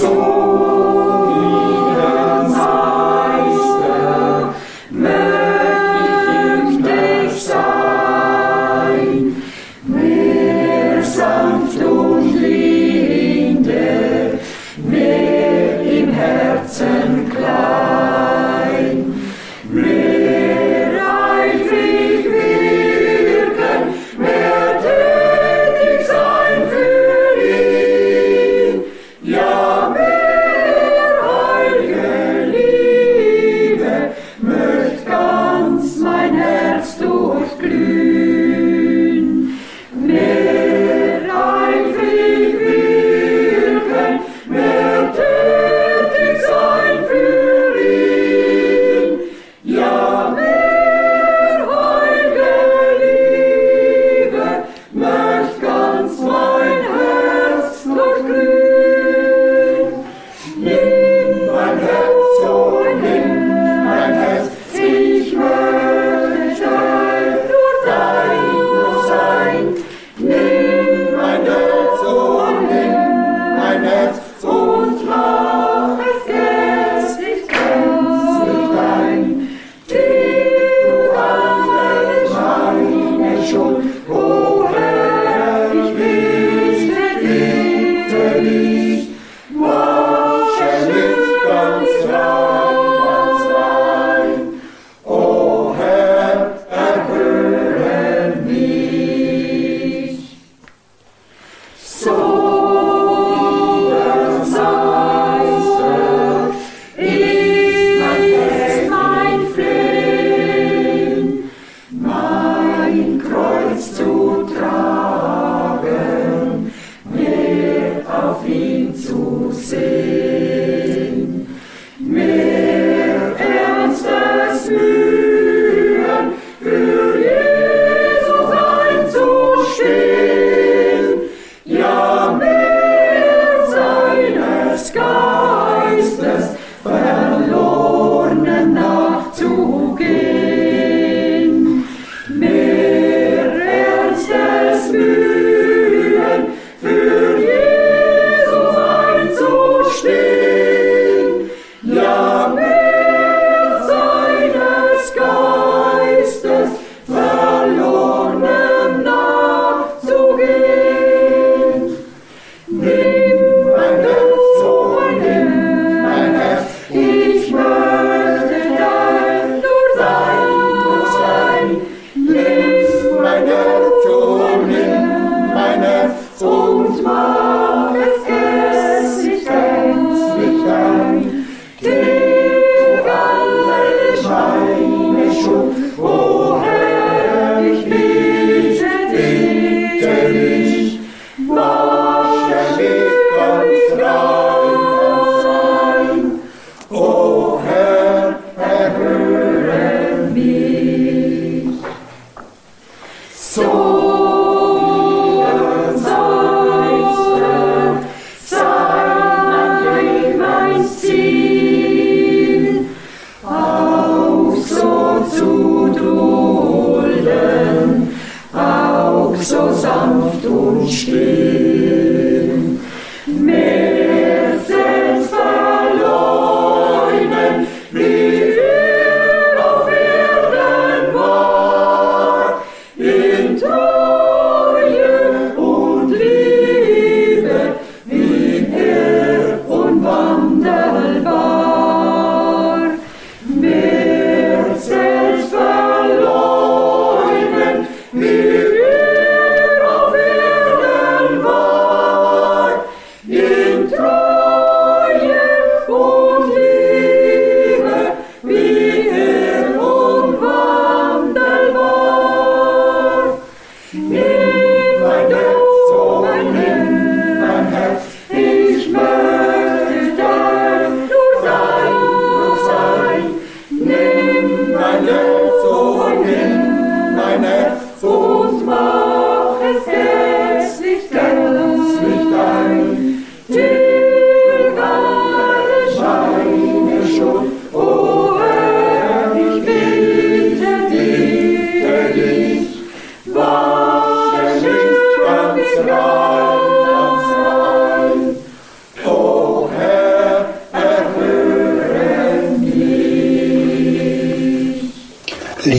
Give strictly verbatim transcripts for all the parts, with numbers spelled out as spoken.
So sei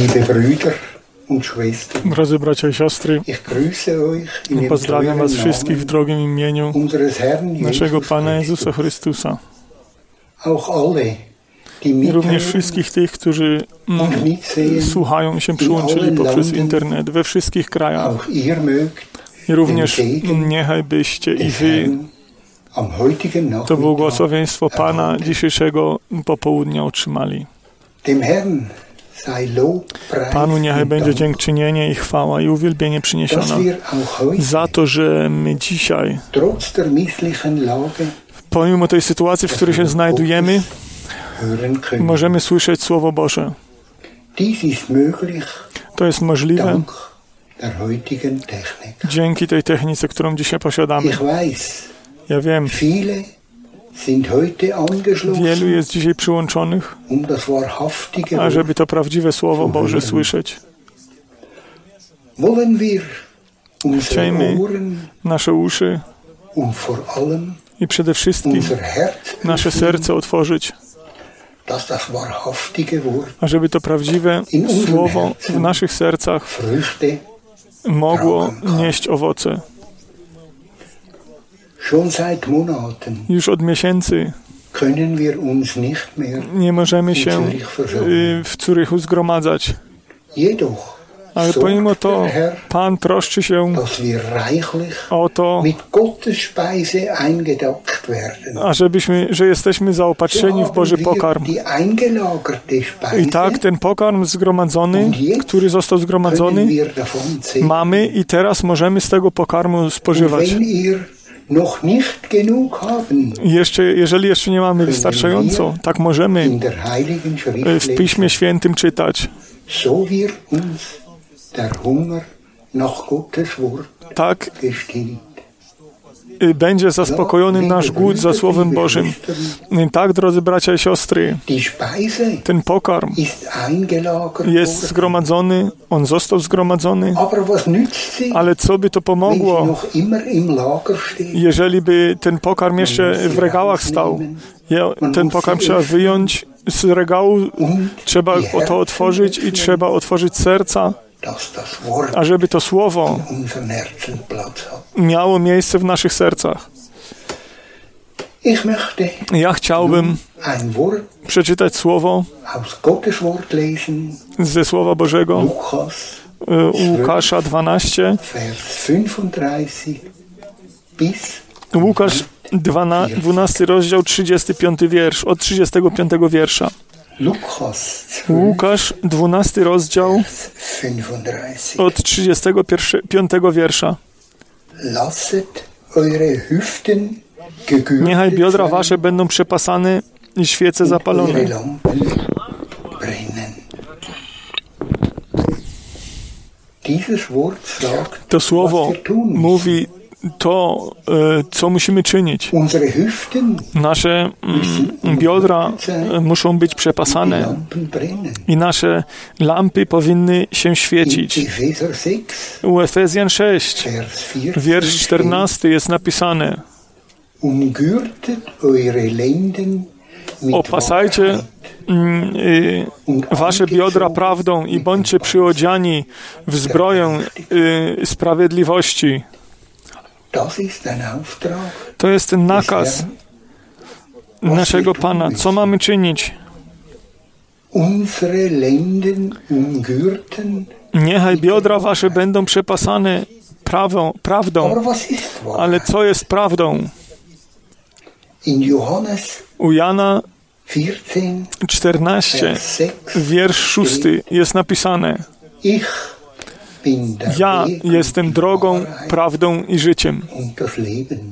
Liebe Brüder und Schwestern, Drodzy bracia i siostry, ich grüße euch in dem pozdrawiam was teuren wszystkich w Namen drogim imieniu unseres Herrn naszego Jesus Pana Christus. Jezusa Chrystusa. Auch alle, die I również mithören wszystkich tych, którzy mm, und mitsehen, słuchają i się przyłączyli poprzez internet we wszystkich krajach. auch ihr mögt I również den Segen niechaj byście i des wy Herrn am heutigen to Nachmittag błogosławieństwo Pana erhalten. dzisiejszego popołudnia otrzymali. Dem Herrn sei Lob, Preis Panu niechaj und będzie Dank, dziękczynienie i chwała i uwielbienie dass przyniesione wir auch heute za to, że my dzisiaj, trotz der misslichen Lage pomimo tej sytuacji, w której się znajdujemy, hören können. możemy słyszeć Słowo Boże. Dies ist möglich To jest możliwe dank der heutigen Technik. dzięki tej technice, którą dzisiaj posiadamy. Ich weiß, Ja wiem, viele sind heute wielu angeschlossen, jest dzisiaj przyłączonych, um das wahrhaftige Wort. ażeby to prawdziwe Słowo Boże słyszeć. Wollen wir unsere Chciejmy Ohren nasze uszy und vor allem i przede wszystkim unser Herz nasze öffnen, serce otworzyć, dass das wahrhaftige Wort ażeby to prawdziwe Słowo w naszych sercach Früchte mogło nieść owoce. schon seit Monaten Już od miesięcy können wir uns nicht mehr nie możemy in się Zürich versammeln. y, w Zurychu zgromadzać. Jedoch Ale pomimo sorgt to der Herr, Pan troszczy się dass wir reichlich o to, mit Gottes Speise eingedeckt werden. ażebyśmy, że jesteśmy zaopatrzeni w Boży pokarm. Die eingelagerte Speise I tak ten pokarm zgromadzony, który został können zgromadzony, wir davon sehen. mamy i teraz możemy z tego pokarmu Und spożywać. wenn ihr noch nicht genug haben, I jeszcze, jeżeli jeszcze nie mamy wystarczająco, tak możemy in der Heiligen y, Schrift w Piśmie Świętym czytać. so wird uns der Hunger nach Gottes Wort Tak gestillt. y, będzie zaspokojony nasz głód za Słowem Bożym. I tak, drodzy bracia i siostry, Die Speise ten pokarm ist eingelagert jest worden. zgromadzony, on został zgromadzony, Aber was nützt sie, ale co by to wenn sie pomogło, noch immer im Lager steht? jeżeli by ten pokarm jeszcze w regałach stał? Je- Ten pokarm trzeba wyjąć z regału, trzeba to otworzyć i trzeba otworzyć serca, Dass das Wort ażeby to Słowo in unseren Herzen Platz hat. miało miejsce w naszych sercach. Ich möchte Ja chciałbym ein Wort przeczytać Słowo aus Gottes Wort lesen, ze Słowa Bożego, Lukas, y, Łukasza dwanaście, Vers fünfunddreißig bis Łukasz dwana- dwunasty rozdział, trzydziesty piąty wiersz, od trzydziestego piątego wiersza. Lukas Łukasz dwunasty rozdział, fünfunddreißig. od trzydziestego piątego wiersza. Lasset eure Hüften gegürtet Niechaj biodra sein wasze będą przepasane i świece und eure zapalone. Lampen brennen. Dieses Wort sagt, To was słowo wir tun müssen. mówi to, e, co musimy czynić. Unsere Hüften, Nasze mm, biodra e, muszą być die przepasane Lampen brennen. i nasze lampy powinny się In świecić. Epheser sechs, U Efezjan sześć, Vers vierzehn wiersz steht, czternasty jest napisane: umgürtet eure Lenden mit opasajcie Wahrheit mm, y, wasze biodra prawdą i bądźcie przyodziani w zbroję y, sprawiedliwości. Das ist ein Auftrag. To jest ten nakaz naszego Pana. Co mamy czynić? Unsere Lenden umgürten. Niechaj biodra wasze będą przepasane prawą, prawdą. Aber was ist wahr? Ale co jest prawdą? In Johannes U Jana vierzehn, czternaście, Vers sechs, wiersz szósty jest napisane: ich bin der ja Weg jestem und die drogą, Wahrheit prawdą i życiem. und das Leben.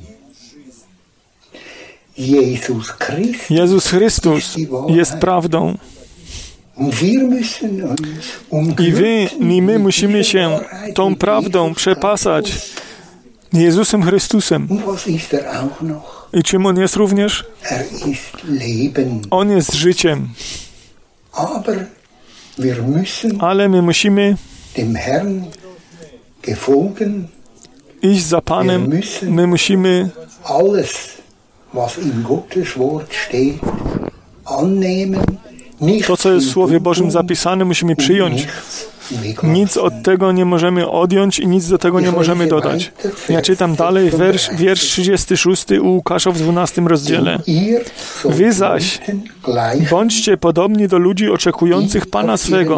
Jesus Christus Jezus Chrystus ist die Wahrheit. jest prawdą. Und wir müssen uns I wy, umgürten i my mit musimy dieser się Wahrheit tą und prawdą Jesus przepasać Christus. Jezusem Chrystusem. Und was ist er auch noch? I czym On jest również? Er ist Leben. On jest życiem. Aber wir müssen Ale my musimy dem Herrn gefolgen. iść za Panem. My musimy Alles, was in Gottes Wort steht, annehmen, To, co jest w Słowie Bożym zapisane, musimy przyjąć. Nic od tego nie możemy odjąć i nic do tego nie możemy dodać. Ja czytam dalej wiersz, wiersz trzydziesty szósty u Łukasza w dwunastym rozdziale. Wy zaś bądźcie podobni do ludzi oczekujących Pana swego,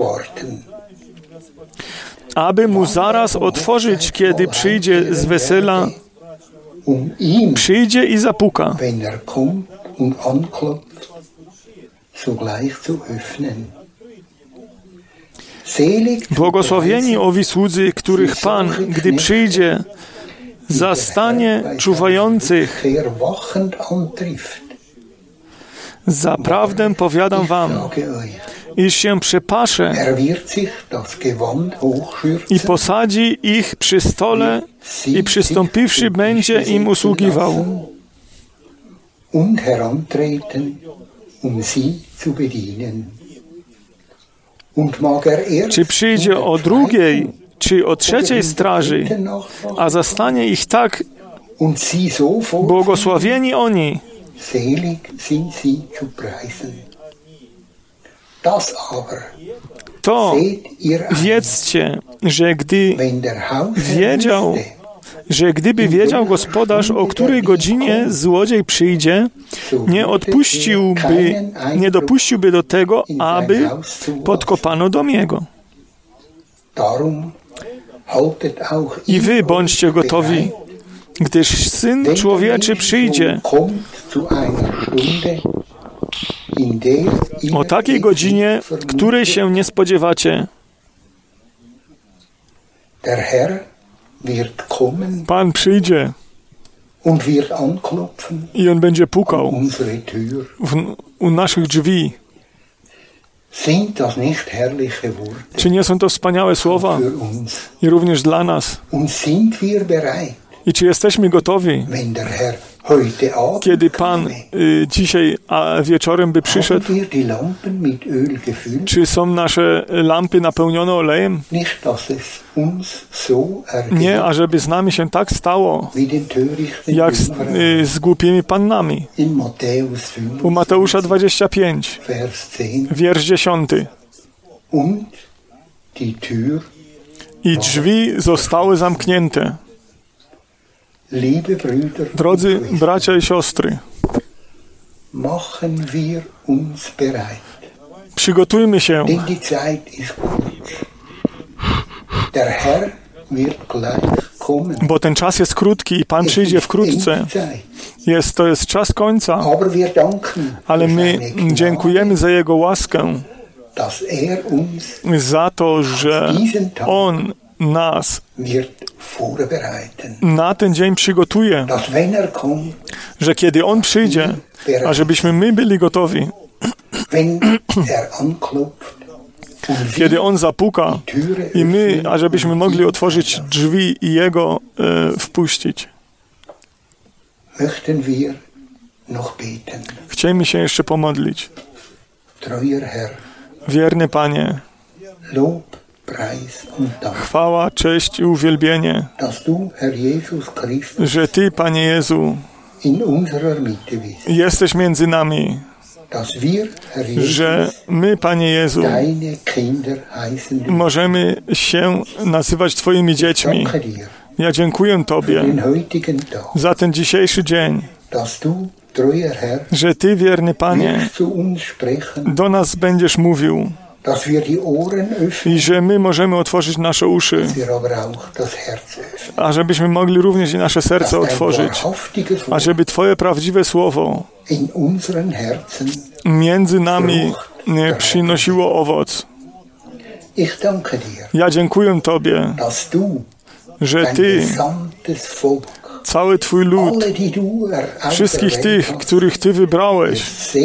aby Mu zaraz otworzyć, kiedy przyjdzie z wesela, przyjdzie i zapuka. Błogosławieni owi słudzy, których Pan, gdy przyjdzie, zastanie czuwających. Zaprawdę powiadam wam, iż się przepasze i posadzi ich przy stole i przystąpiwszy będzie im usługiwał. Czy przyjdzie o drugiej, czy o trzeciej straży, a zastanie ich tak, błogosławieni oni. To wiedzcie, że gdy wiedział, że gdyby wiedział gospodarz, o której godzinie złodziej przyjdzie, nie odpuściłby, nie dopuściłby do tego, aby podkopano dom jego. I wy bądźcie gotowi, gdyż Syn Człowieczy przyjdzie o takiej godzinie, której się nie spodziewacie. Pan przyjdzie i On będzie pukał w, u naszych drzwi. Czy nie są to wspaniałe słowa? I również dla nas. I czy jesteśmy gotowi, kiedy Pan y, dzisiaj a wieczorem by przyszedł? Czy są nasze lampy napełnione olejem? Nie, ażeby z nami się tak stało, jak z, y, z głupimi pannami. U Mateusza dwadzieścia pięć, wiersz dziesiąty. I drzwi zostały zamknięte. Drodzy bracia i siostry, przygotujmy się, bo ten czas jest krótki i Pan przyjdzie wkrótce. Jest, to jest czas końca, ale my dziękujemy za Jego łaskę, za to, że On nas na ten dzień przygotuje, że kiedy On przyjdzie, a żebyśmy my byli gotowi, kiedy On zapuka i my, a żebyśmy mogli otworzyć drzwi i Jego e, wpuścić. Chcielibyśmy się jeszcze pomodlić. Wierny Panie, chwała, cześć i uwielbienie, że Ty, Panie Jezu, jesteś między nami, że my, Panie Jezu, możemy się nazywać Twoimi dziećmi. Ja dziękuję Tobie za ten dzisiejszy dzień, że Ty, wierny Panie, do nas będziesz mówił i że my możemy otworzyć nasze uszy, a żebyśmy mogli również i nasze serce otworzyć, a żeby Twoje prawdziwe słowo między nami przynosiło owoc. Ja dziękuję Tobie, że Ty, cały Twój lud, wszystkich tych, których Ty wybrałeś,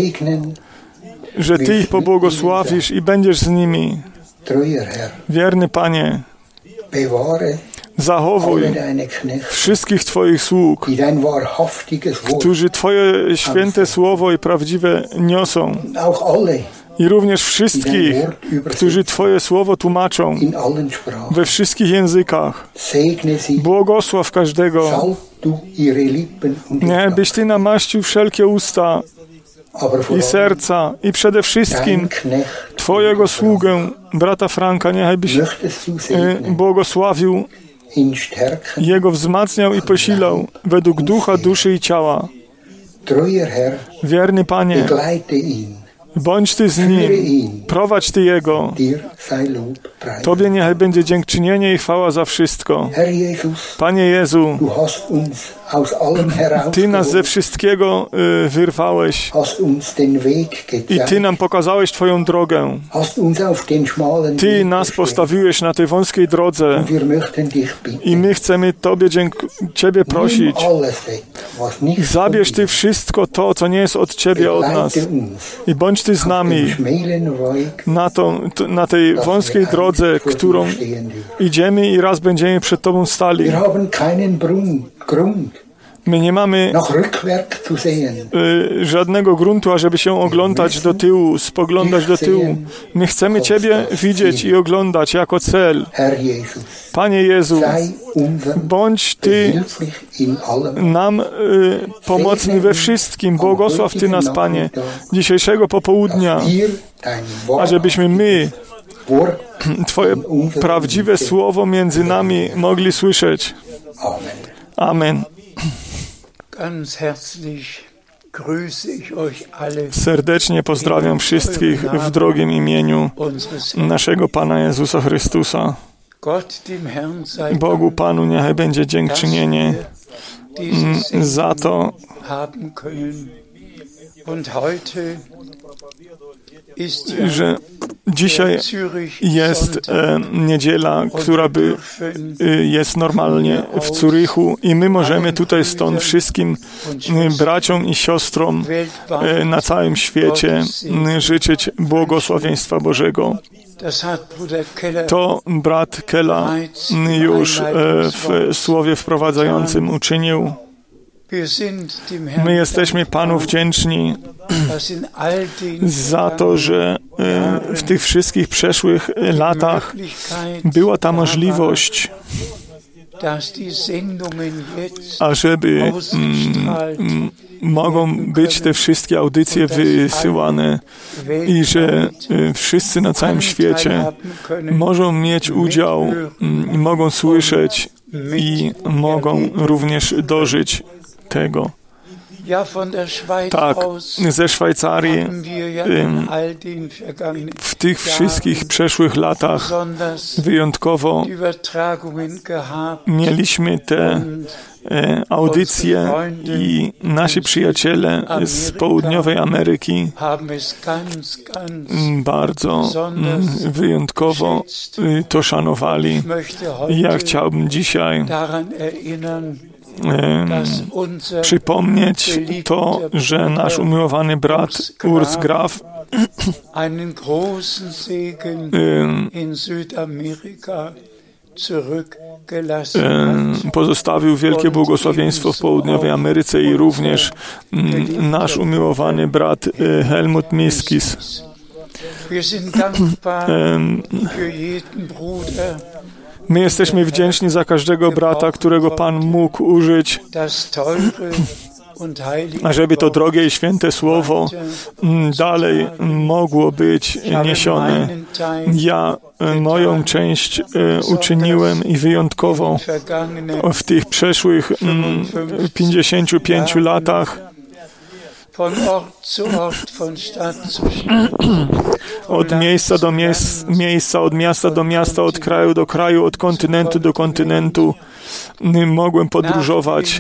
że Ty ich pobłogosławisz i będziesz z nimi. Wierny Panie, zachowuj wszystkich Twoich sług, którzy Twoje święte słowo i prawdziwe niosą. I również wszystkich, którzy Twoje słowo tłumaczą we wszystkich językach. Błogosław każdego. Niech byś Ty namaścił wszelkie usta i serca i przede wszystkim Twojego sługę, brata Franka, niechaj byś błogosławił, jego wzmacniał i posilał według ducha, duszy i ciała. Wierny Panie, bądź Ty z nim, prowadź Ty jego. Tobie niechaj będzie dziękczynienie i chwała za wszystko. Panie Jezu, Ty nas ze wszystkiego y, wyrwałeś i Ty nam pokazałeś Twoją drogę. Ty nas postawiłeś na tej wąskiej drodze i my chcemy Tobie dzięk- Ciebie prosić. Zabierz Ty wszystko to, co nie jest od Ciebie, od nas i bądź Ty z nami na, to, na tej wąskiej drodze, którą idziemy i raz będziemy przed Tobą stali. My nie mamy y, żadnego gruntu, ażeby się oglądać do tyłu, spoglądać do tyłu. My chcemy Ciebie widzieć i oglądać jako cel. Panie Jezu, bądź Ty nam y, pomocny we wszystkim. Błogosław Ty nas, Panie, dzisiejszego popołudnia, ażebyśmy my Twoje prawdziwe słowo między nami mogli słyszeć. Amen. Serdecznie pozdrawiam wszystkich w drogim imieniu naszego Pana Jezusa Chrystusa. Bogu Panu niechaj będzie dziękczynienie za to, że dzisiaj jest e, niedziela, która by e, jest normalnie w Zurychu i my możemy tutaj stąd wszystkim e, braciom i siostrom e, na całym świecie e, życzyć błogosławieństwa Bożego. To brat Kela już e, w słowie wprowadzającym uczynił. My jesteśmy Panu wdzięczni za to, że w tych wszystkich przeszłych latach była ta możliwość, ażeby mm, mogą być te wszystkie audycje wysyłane i że wszyscy na całym świecie mogą mieć udział, mogą słyszeć i mogą również dożyć tego. Tak, ze Szwajcarii w tych wszystkich przeszłych latach wyjątkowo mieliśmy te audycje i nasi przyjaciele z południowej Ameryki bardzo wyjątkowo to szanowali. Ja chciałbym dzisiaj przypomnieć to, że nasz umiłowany brat Urs Graf pozostawił wielkie błogosławieństwo w południowej Ameryce i również nasz umiłowany brat Helmut Miskis. My jesteśmy wdzięczni za każdego brata, którego Pan mógł użyć, ażeby to drogie i święte słowo dalej mogło być niesione. Ja moją część uczyniłem i wyjątkowo w tych przeszłych pięćdziesięciu pięciu latach od miejsca do miejsca, od miasta do miasta, od kraju do kraju, od kontynentu do kontynentu mogłem podróżować.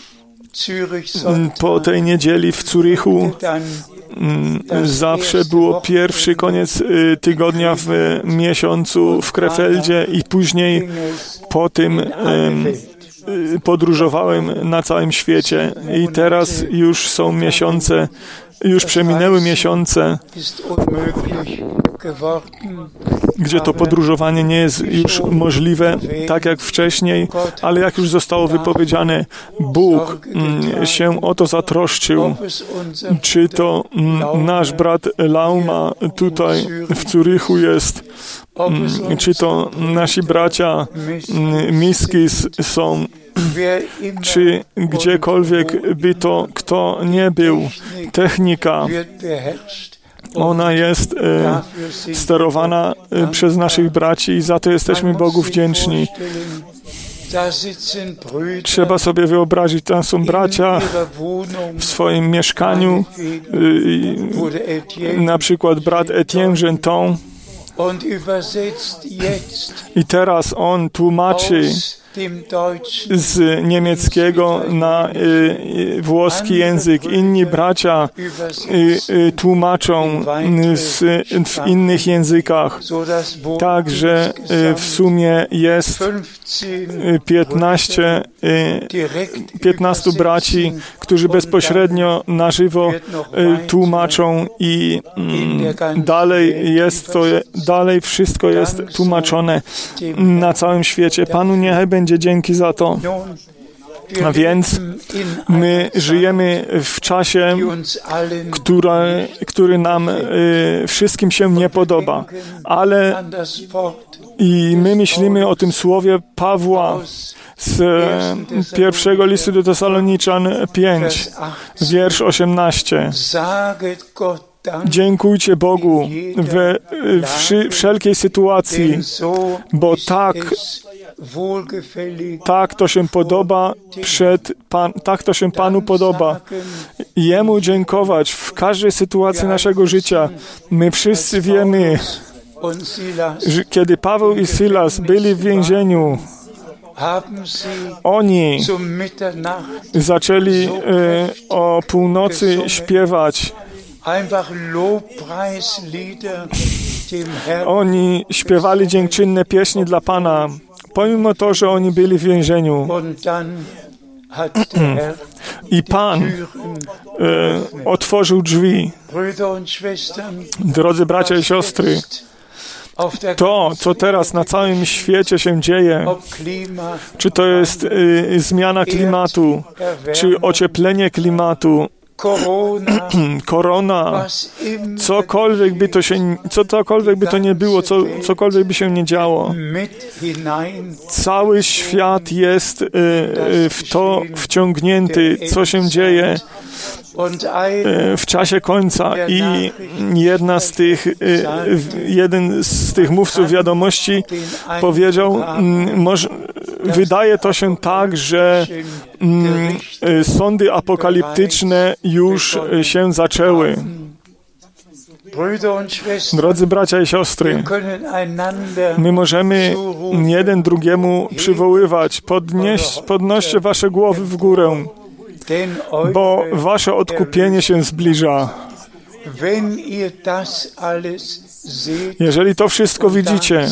Po tej niedzieli w Zurychu zawsze było pierwszy koniec tygodnia w miesiącu w Krefeldzie i później po tym podróżowałem na całym świecie i teraz już są miesiące, już przeminęły miesiące gdzie to podróżowanie nie jest już możliwe, tak jak wcześniej, ale jak już zostało wypowiedziane, Bóg się o to zatroszczył. Czy to nasz brat Lauma tutaj w Zurychu jest, czy to nasi bracia Miskis są, czy gdziekolwiek by to kto nie był, technika, ona jest e, sterowana e, przez naszych braci i za to jesteśmy Bogu wdzięczni. Trzeba sobie wyobrazić, tam są bracia w swoim mieszkaniu, e, na przykład brat Etienne Genton, i teraz on tłumaczy z niemieckiego na y, włoski język. Inni bracia y, y, tłumaczą z, w innych językach. Także y, w sumie jest piętnaście, y, piętnastu braci, którzy bezpośrednio na żywo y, tłumaczą i y, dalej jest to, dalej wszystko jest tłumaczone na całym świecie. Panu niechaj będzie dzięki za to. A więc my żyjemy w czasie, który, który nam y, wszystkim się nie podoba, ale i my myślimy o tym słowie Pawła z y, pierwszego listu do Tesaloniczan pięć, wiersz osiemnasty. Dziękujcie Bogu we wszy, wszelkiej sytuacji, bo tak Tak to się podoba przed Pan, tak to się Panu podoba. Jemu dziękować w każdej sytuacji naszego życia. My wszyscy wiemy, że kiedy Paweł i Silas byli w więzieniu, oni zaczęli e, o północy śpiewać. Oni śpiewali dziękczynne pieśni dla Pana, pomimo to, że oni byli w więzieniu. I Pan e, otworzył drzwi. Drodzy bracia i siostry, to, co teraz na całym świecie się dzieje, czy to jest y, zmiana klimatu, czy ocieplenie klimatu, korona, cokolwiek by to się, cokolwiek by to nie było, co, cokolwiek by się nie działo. Cały świat jest y, y, w to wciągnięty, co się dzieje y, w czasie końca. I jedna z tych, y, jeden z tych mówców wiadomości powiedział, y, może, wydaje to się tak, że y, sądy apokaliptyczne już się zaczęły. Drodzy bracia i siostry, my możemy jeden drugiemu przywoływać, podnieś, podnoście wasze głowy w górę, bo wasze odkupienie się zbliża. Jeżeli to wszystko widzicie,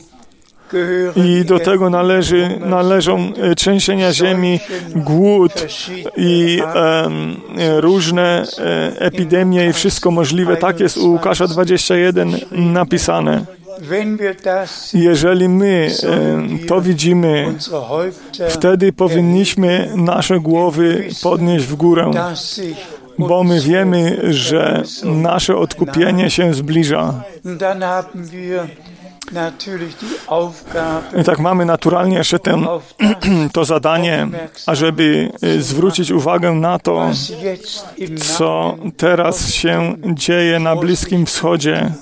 i do tego należy, należą trzęsienia ziemi, głód i um, różne e, epidemie i wszystko możliwe. Tak jest u Łukasza dwadzieścia jeden napisane. Jeżeli my e, to widzimy, wtedy powinniśmy nasze głowy podnieść w górę, bo my wiemy, że nasze odkupienie się zbliża. I tak mamy naturalnie jeszcze ten, to zadanie, ażeby zwrócić uwagę na to, co teraz się dzieje na Bliskim Wschodzie.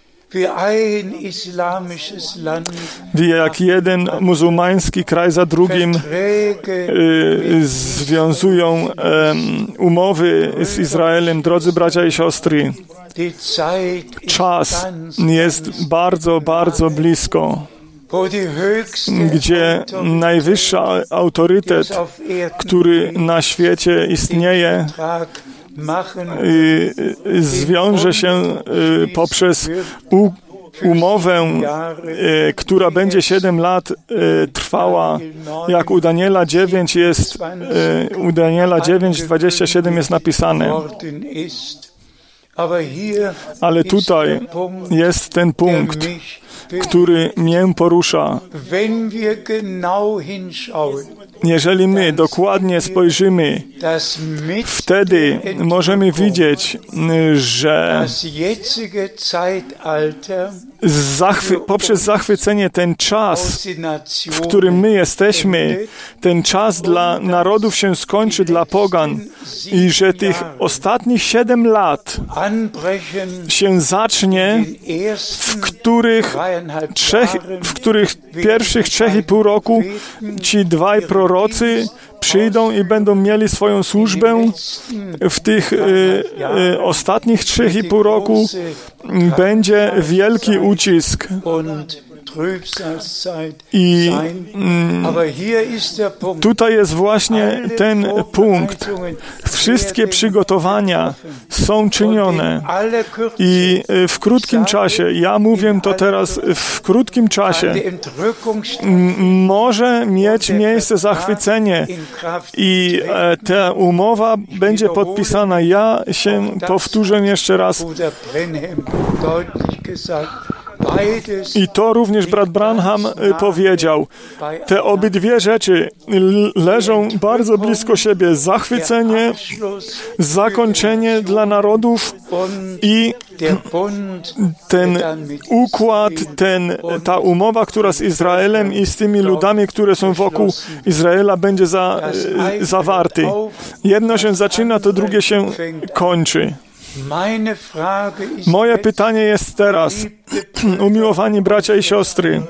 Jak jeden muzułmański kraj za drugim y, związują y, umowy z Izraelem. Drodzy bracia i siostry, czas jest bardzo, bardzo blisko, gdzie najwyższy autorytet, który na świecie istnieje, y, zwiąże się y, poprzez u, umowę, y, która będzie siedem lat y, trwała, jak u Daniela dziewięć jest, y, u Daniela dziewięć, dwadzieścia siedem jest napisane. Ale tutaj jest ten punkt, który mnie porusza. Jeżeli my dokładnie spojrzymy, wtedy możemy widzieć, że zachwy- poprzez zachwycenie ten czas, w którym my jesteśmy, ten czas dla narodów się skończy, dla pogan, i że tych ostatnich siedem lat się zacznie, w których, trzech, w których pierwszych trzech i pół roku ci dwaj prorocy przyjdą i będą mieli swoją służbę. W tych y, y, ostatnich trzech i pół roku będzie wielki ucisk. I mm, tutaj jest właśnie ten punkt. Wszystkie przygotowania są czynione i w krótkim czasie, ja mówię to teraz, w krótkim czasie może mieć miejsce zachwycenie i ta umowa będzie podpisana. Ja się powtórzę jeszcze raz. I to również brat Branham powiedział. Te obydwie rzeczy leżą bardzo blisko siebie. Zachwycenie, zakończenie dla narodów i ten układ, ten, ta umowa, która z Izraelem i z tymi ludami, które są wokół Izraela, będzie za, zawarty. Jedno się zaczyna, to drugie się kończy. Moje pytanie jest teraz, umiłowani bracia i siostry,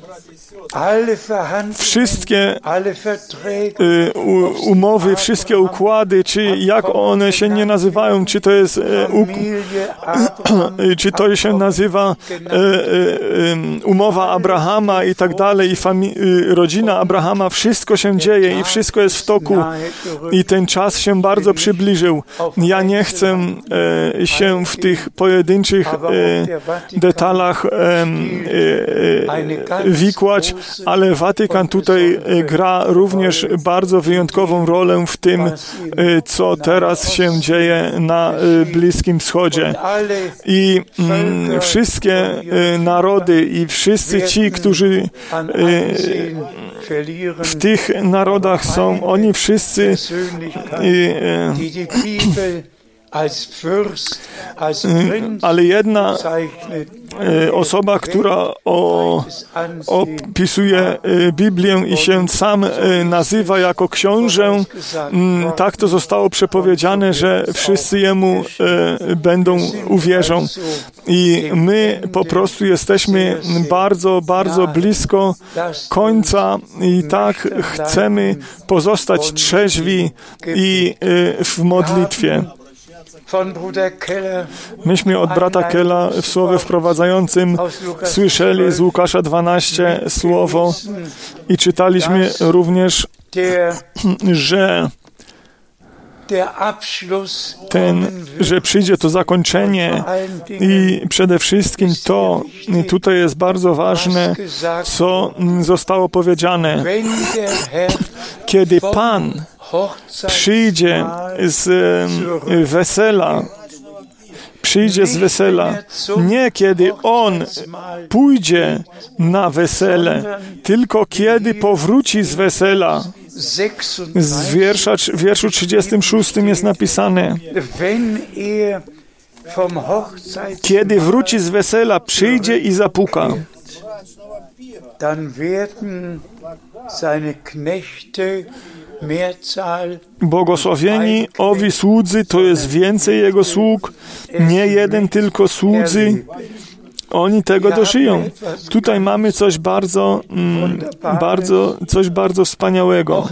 wszystkie y, u, umowy, wszystkie układy, czy jak one się nie nazywają, czy to jest y, u, y, czy to się nazywa y, y, umowa Abrahama i tak dalej, i fami- y, rodzina Abrahama, wszystko się dzieje i wszystko jest w toku i ten czas się bardzo przybliżył. Ja nie chcę y, się w tych pojedynczych y, detalach y, y, y, wikłać, ale Watykan tutaj gra również bardzo wyjątkową rolę w tym, co teraz się dzieje na Bliskim Wschodzie. I mm, wszystkie narody i wszyscy ci, którzy w tych narodach są, oni wszyscy ale jedna osoba, która o, opisuje Biblię i się sam nazywa jako książę, tak to zostało przepowiedziane, że wszyscy jemu będą uwierzą. I my po prostu jesteśmy bardzo, bardzo blisko końca i tak chcemy pozostać trzeźwi i w modlitwie. Myśmy od brata Kella w słowie wprowadzającym słyszeli z Łukasza dwanaście słowo i czytaliśmy również, że ten, że przyjdzie to zakończenie i przede wszystkim to, tutaj jest bardzo ważne, co zostało powiedziane. Kiedy Pan przyjdzie z wesela, przyjdzie z wesela, nie kiedy On pójdzie na wesele, tylko kiedy powróci z wesela. Z wiersza, wierszu trzydziestym szóstym jest napisane: kiedy wróci z wesela, przyjdzie i zapuka. Błogosławieni owi słudzy, to jest więcej Jego sług, nie jeden tylko słudzy. Oni tego dożyją. Tutaj mamy coś bardzo, mm, bardzo, coś bardzo wspaniałego.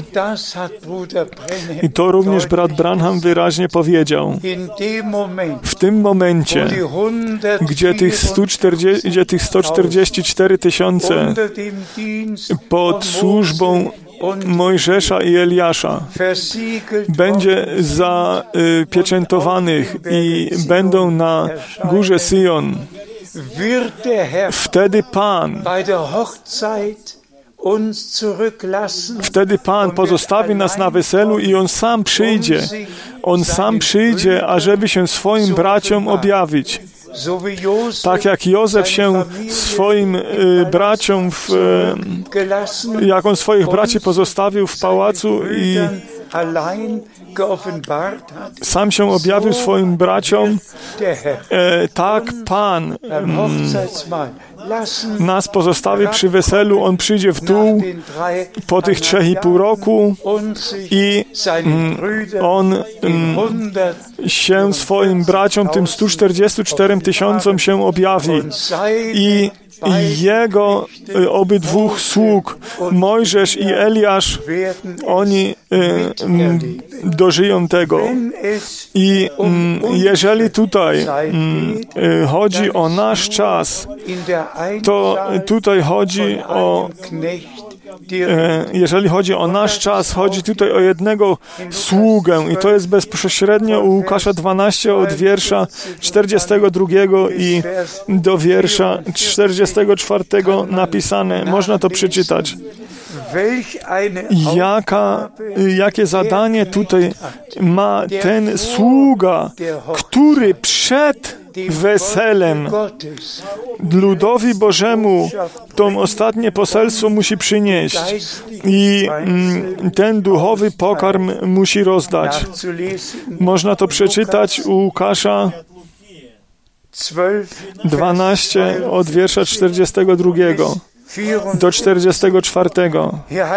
I to również brat Branham wyraźnie powiedział. W tym momencie, gdzie tych, sto czterdzieści, gdzie tych sto czterdzieści cztery tysiące pod służbą Mojżesza i Eliasza będzie zapieczętowanych i będą na górze Syjon, wtedy Pan Wtedy Pan pozostawi nas na weselu i On sam przyjdzie. On sam przyjdzie, ażeby się swoim braciom objawić. Tak jak Józef się swoim y, braciom, w, y, jak on swoich braci pozostawił w pałacu i sam się objawił swoim braciom, e, tak Pan mm, nas pozostawi przy weselu. On przyjdzie w dół po tych trzech i pół roku i mm, On mm, się swoim braciom, tym stu czterdziestu czterem tysiącom się objawi i Jego y, obydwóch sług, Mojżesz i Eliasz, oni y, y, dożyją tego. I y, jeżeli tutaj y, chodzi o nasz czas, to tutaj chodzi o jeżeli chodzi o nasz czas, chodzi tutaj o jednego sługę i to jest bezpośrednio u Łukasza dwanaście od wiersza czterdziestego drugiego i do wiersza czterdziestego czwartego napisane. Można to przeczytać. Jaka, jakie zadanie tutaj ma ten sługa, który przed weselem ludowi Bożemu to ostatnie poselstwo musi przynieść i mm, ten duchowy pokarm musi rozdać. Można to przeczytać u Łukasza dwanaście od wiersza czterdziestego drugiego do czterdziestego czwartego.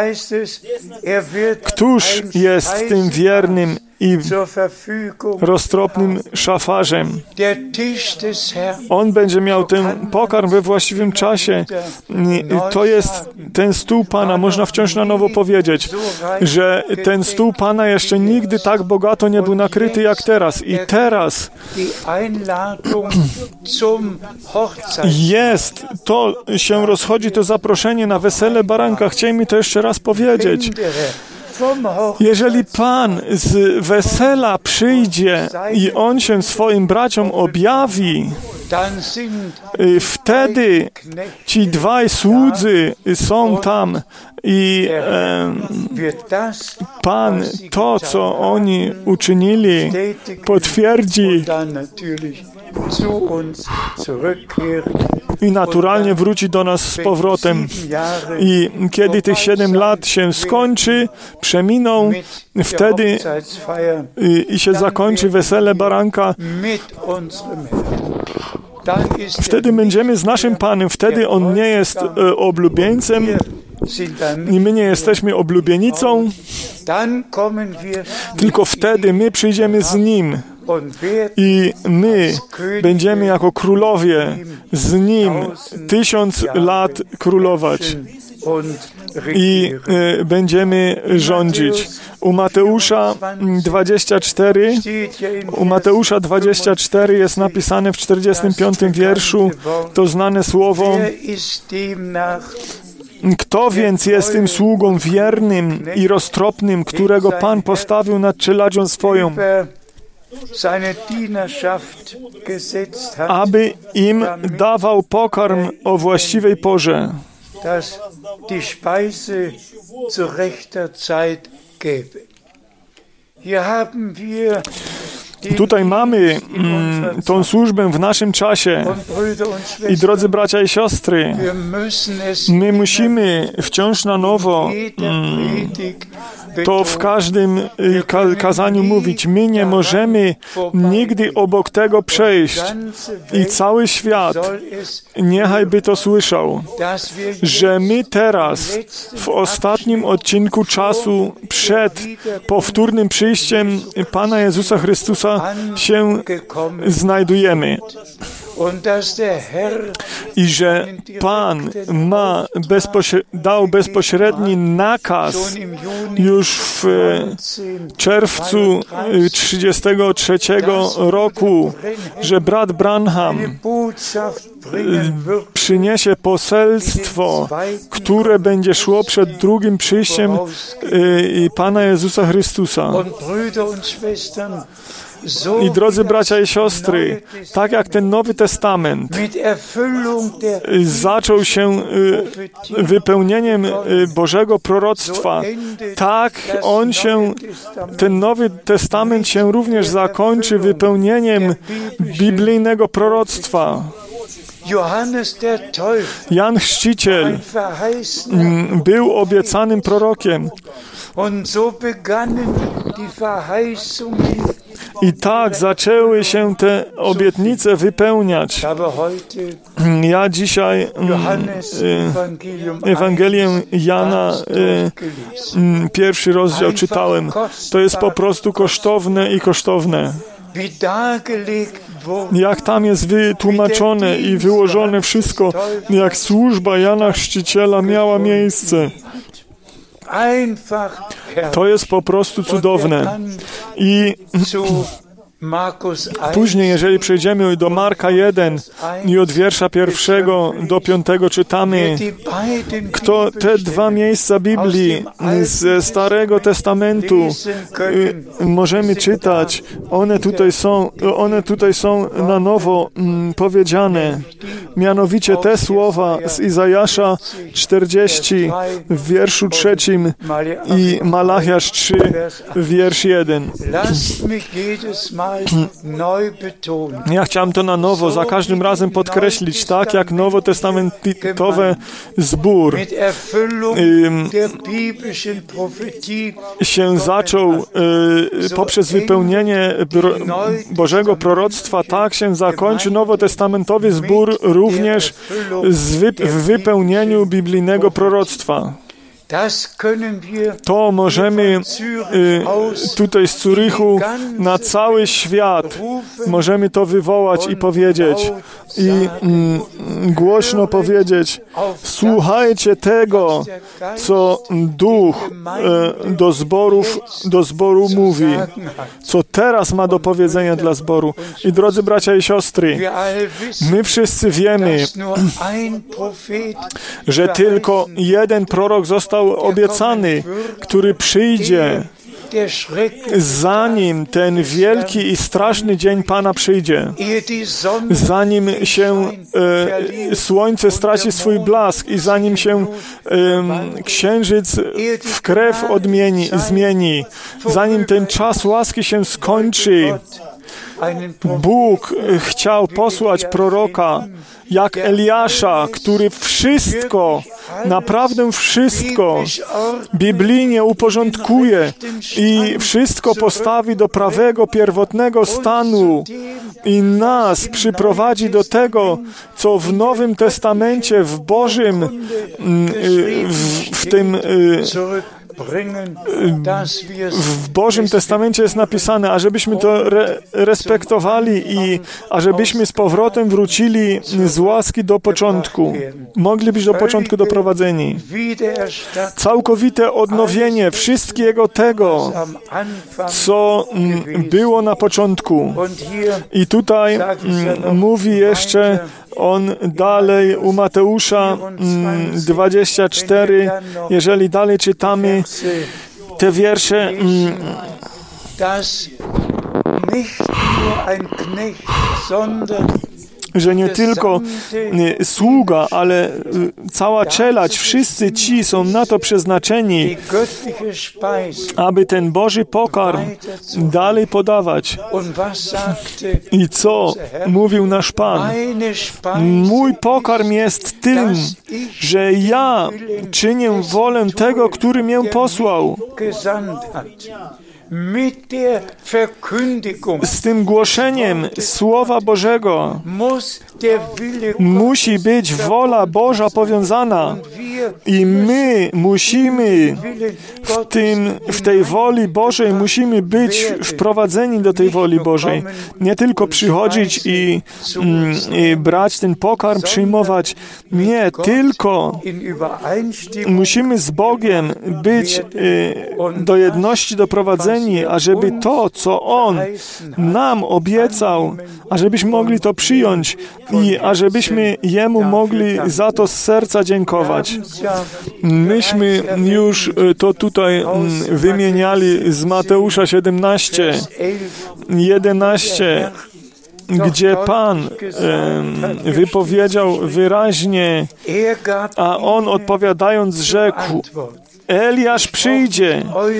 Któż jest tym wiernym i roztropnym szafarzem? On będzie miał ten pokarm we właściwym czasie. To jest ten stół Pana. Można wciąż na nowo powiedzieć, że ten stół Pana jeszcze nigdy tak bogato nie był nakryty jak teraz. I teraz jest, to się rozchodzi to zaproszenie na wesele baranka. Chciałem mi to jeszcze raz powiedzieć. Jeżeli Pan z wesela przyjdzie i On się swoim braciom objawi, wtedy ci dwaj słudzy są tam i e, Pan to, co oni uczynili, potwierdzi i naturalnie wróci do nas z powrotem. I kiedy tych siedem lat się skończy, przeminą, wtedy i, i się zakończy wesele baranka, wtedy będziemy z naszym Panem. Wtedy On nie jest e, oblubieńcem i my nie jesteśmy oblubienicą, tylko wtedy my przyjdziemy z Nim. I my będziemy jako królowie z Nim tysiąc lat królować i y, będziemy rządzić. U Mateusza dwadzieścia cztery, u Mateusza dwadzieścia cztery jest napisane w czterdziestym piątym wierszu to znane słowo: kto więc jest tym sługą wiernym i roztropnym, którego Pan postawił nad czeladzią swoją, aby im dawał pokarm o właściwej porze. Tutaj mamy mm, tą służbę w naszym czasie. I drodzy bracia i siostry, my musimy wciąż na nowo mm, to w każdym ka- kazaniu mówić. My nie możemy nigdy obok tego przejść. I cały świat niechaj by to słyszał, że my teraz w ostatnim odcinku czasu przed powtórnym przyjściem Pana Jezusa Chrystusa się znajdujemy. I że Pan ma bezpośre- dał bezpośredni nakaz już w czerwcu trzydziestego trzeciego roku, że brat Branham przyniesie poselstwo, które będzie szło przed drugim przyjściem Pana Jezusa Chrystusa. I drodzy bracia i siostry, tak jak ten Nowy Testament Testament zaczął się wypełnieniem Bożego proroctwa. Tak, on się, ten Nowy Testament się również zakończy wypełnieniem biblijnego proroctwa. Jan Chrzciciel był obiecanym prorokiem. I tak zaczęły się te obietnice wypełniać. Ja dzisiaj Ewangelię Jana, pierwszy rozdział czytałem. To jest po prostu kosztowne i kosztowne. Jak tam jest wytłumaczone i wyłożone wszystko, jak służba Jana Chrzciciela miała miejsce. To jest po prostu cudowne. I później, jeżeli przejdziemy do Marka jeden i od wiersza pierwszego do piątego czytamy, kto te dwa miejsca Biblii ze Starego Testamentu możemy czytać, one tutaj są, one tutaj są na nowo mm, powiedziane. Mianowicie te słowa z Izajasza czterdzieści w wierszu trzecim i Malachiasz trzy wiersz jeden. Ja chciałem to na nowo, za każdym razem podkreślić, tak jak nowotestamentowy zbór um, się zaczął y, poprzez wypełnienie Bożego proroctwa, tak się zakończy nowotestamentowy zbór również w wypełnieniu biblijnego proroctwa. To możemy y, tutaj z Zurychu na cały świat możemy to wywołać i powiedzieć i mm, głośno powiedzieć: słuchajcie tego, co Duch y, do zborów, do zboru mówi, co teraz ma do powiedzenia dla zboru. I drodzy bracia i siostry, my wszyscy wiemy, że tylko jeden prorok został obiecany, który przyjdzie, zanim ten wielki i straszny dzień Pana przyjdzie, zanim się e, słońce straci swój blask i zanim się e, księżyc w krew odmieni, zmieni, zanim ten czas łaski się skończy, Bóg chciał posłać proroka jak Eliasza, który wszystko, naprawdę wszystko biblijnie uporządkuje i wszystko postawi do prawego, pierwotnego stanu i nas przyprowadzi do tego, co w Nowym Testamencie, w Bożym, w, w tym w Bożym Testamencie jest napisane, ażebyśmy to re, respektowali i ażebyśmy z powrotem wrócili z łaski do początku. Mogli być do początku doprowadzeni. Całkowite odnowienie wszystkiego tego, co było na początku. I tutaj mówi jeszcze on dalej u Mateusza dwadzieścia cztery, jeżeli dalej czytamy te wiersze, że nie tylko sługa, ale cała czelać, wszyscy ci są na to przeznaczeni, aby ten Boży pokarm dalej podawać. I co mówił nasz Pan? Mój pokarm jest tym, że ja czynię wolę tego, który mnie posłał. Z tym głoszeniem Słowa Bożego musi być wola Boża powiązana i my musimy w, tym, w tej woli Bożej musimy być wprowadzeni do tej woli Bożej. Nie tylko przychodzić i, i brać ten pokarm, przyjmować. Nie, tylko musimy z Bogiem być do jedności doprowadzeni, ażeby to, co On nam obiecał, ażebyśmy mogli to przyjąć i ażebyśmy Jemu mogli za to z serca dziękować. Myśmy już to tutaj wymieniali z Mateusza siedemnaście, jedenaście gdzie Pan e, wypowiedział wyraźnie, a on odpowiadając rzekł, Eliasz przyjdzie.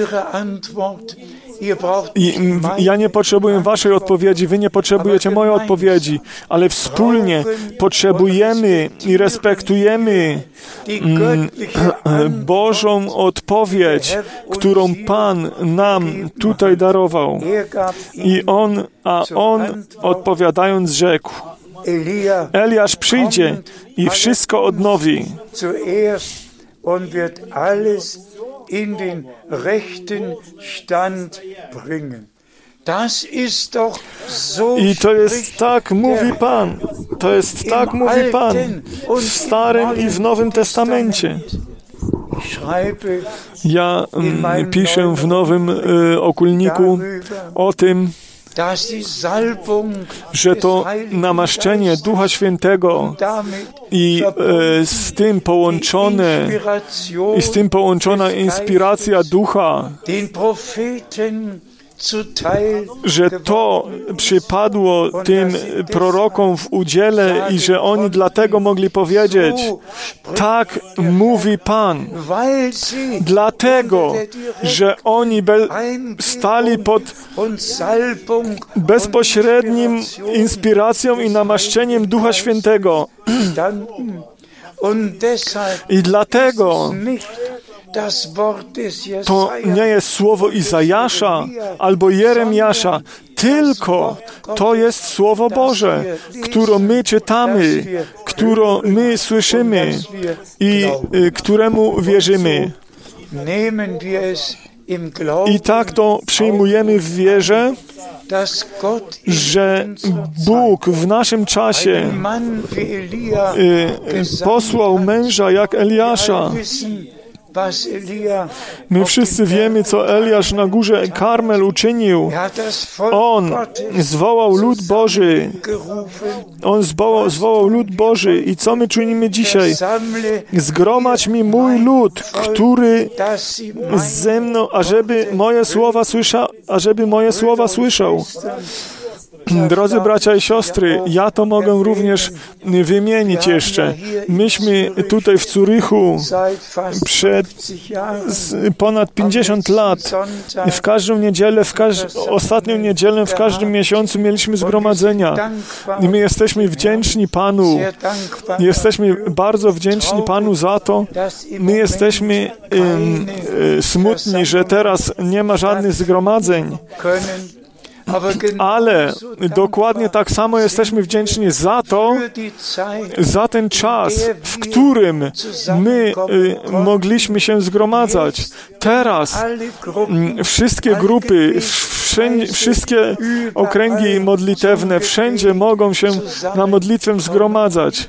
I ja nie potrzebuję waszej odpowiedzi, wy nie potrzebujecie mojej odpowiedzi, ale wspólnie potrzebujemy i respektujemy mm, Bożą odpowiedź, którą Pan nam tutaj darował. I on, a on odpowiadając rzekł, Eliasz przyjdzie i wszystko odnowi. Und wird alles in den rechten Stand bringen. Das ist doch so. I to jest tak, mówi Pan. To jest tak, mówi Pan w Starym i w Nowym Testamencie. Ja mm, piszę w Nowym y, Okulniku o tym, że to namaszczenie Ducha Świętego i e, z tym połączone i z tym połączona inspiracja Ducha, że to przypadło tym prorokom w udziale i że oni dlatego mogli powiedzieć, tak mówi Pan, dlatego, że oni be- stali pod bezpośrednim inspiracją i namaszczeniem Ducha Świętego. I dlatego to nie jest słowo Izajasza albo Jeremiasza, tylko to jest Słowo Boże, które my czytamy, które my słyszymy i y, któremu wierzymy. I tak to przyjmujemy w wierze, że Bóg w naszym czasie y, posłał męża jak Eliasza. My wszyscy wiemy, co Eliasz na górze Karmel uczynił. On zwołał lud Boży. On zwołał, zwołał lud Boży. I co my czynimy dzisiaj? Zgromadź mi mój lud, który ze mną, ażeby moje słowa słyszał, ażeby moje słowa słyszał. Drodzy bracia i siostry, ja to mogę również wymienić jeszcze. Myśmy tutaj w Zurychu przed ponad pięćdziesiąt lat, w każdą niedzielę, w każ- ostatnią niedzielę, w każdym miesiącu mieliśmy zgromadzenia. I my jesteśmy wdzięczni Panu. Jesteśmy bardzo wdzięczni Panu za to. My jesteśmy um, smutni, że teraz nie ma żadnych zgromadzeń. Ale dokładnie tak samo jesteśmy wdzięczni za to, za ten czas, w którym my y, mogliśmy się zgromadzać. Teraz m, wszystkie grupy, wszędzie, wszystkie okręgi modlitewne, wszędzie mogą się na modlitwę zgromadzać.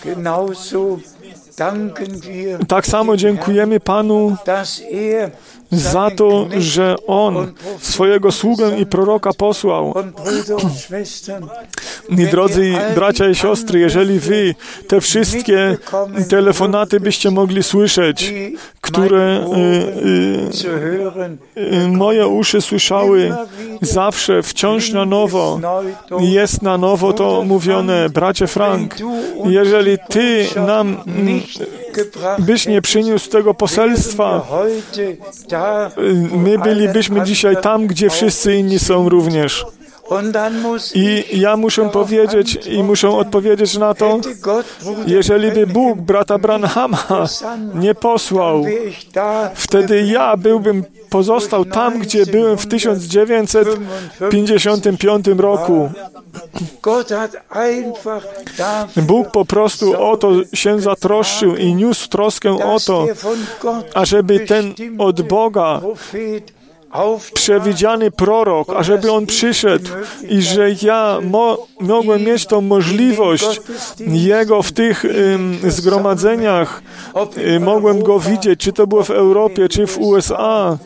Tak samo dziękujemy Panu za to, że On swojego sługę i proroka posłał. I drodzy bracia i siostry, jeżeli wy te wszystkie telefonaty byście mogli słyszeć, które y, y, moje uszy słyszały zawsze, wciąż na nowo, jest na nowo to mówione, bracie Frank, jeżeli ty nam byś nie przyniósł tego poselstwa, my bylibyśmy dzisiaj tam, gdzie wszyscy inni są również. I ja muszę powiedzieć i muszę odpowiedzieć na to, jeżeli by Bóg brata Branhama nie posłał, wtedy ja byłbym pozostał tam, gdzie byłem w tysiąc dziewięćset pięćdziesiątym piątym roku. Bóg po prostu o to się zatroszczył i niósł troskę o to, ażeby ten od Boga przewidziany prorok, ażeby on przyszedł i że ja mo- mogłem mieć tą możliwość Jego w tych um, zgromadzeniach, um, mogłem Go widzieć, czy to było w Europie, czy w U S A,